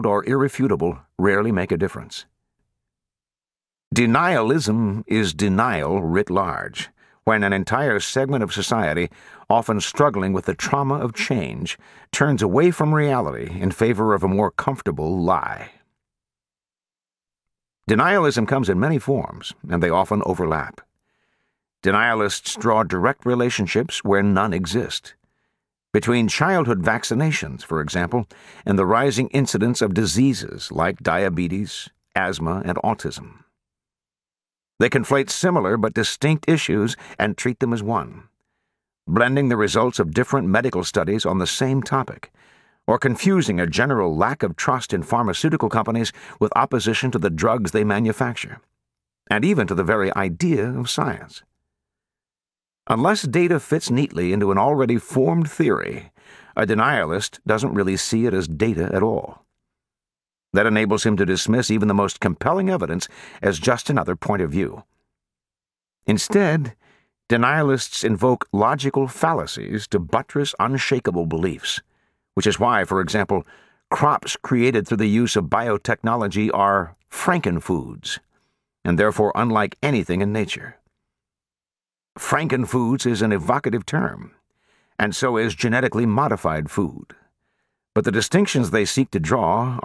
or irrefutable rarely make a difference. Denialism is denial writ large, when an entire segment of society, often struggling with the trauma of change, turns away from reality in favor of a more comfortable lie. Denialism comes in many forms, and they often overlap. Denialists draw direct relationships where none exist. Between childhood vaccinations, for example, and the rising incidence of diseases like diabetes, asthma, and autism. They conflate similar but distinct issues and treat them as one, blending the results of different medical studies on the same topic, or confusing a general lack of trust in pharmaceutical companies with opposition to the drugs they manufacture, and even to the very idea of science. Unless data fits neatly into an already formed theory, a denialist doesn't really see it as data at all. That enables him to dismiss even the most compelling evidence as just another point of view. Instead, denialists invoke logical fallacies to buttress unshakable beliefs, which is why, for example, crops created through the use of biotechnology are frankenfoods, and therefore unlike anything in nature. Frankenfoods is an evocative term, and so is genetically modified food. But the distinctions they seek to draw